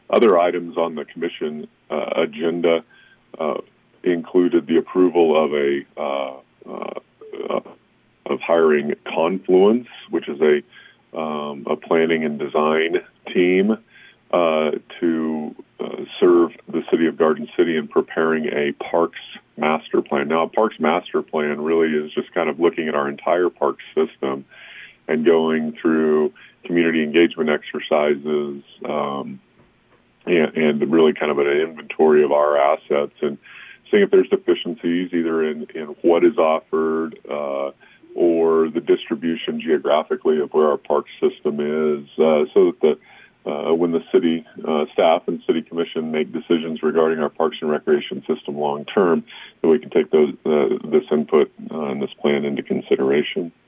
Other items on the commission agenda included the approval of hiring Confluence, which is a planning and design team to serve the city of Garden City in preparing a parks master plan. Now, a parks master plan really is just kind of looking at our entire park system and going through community engagement exercises and really kind of an inventory of our assets and seeing if there's deficiencies either in what is offered or the distribution geographically of where our park system is, so that when the city staff and city commission make decisions regarding our parks and recreation system long term, that we can take this input and this plan into consideration.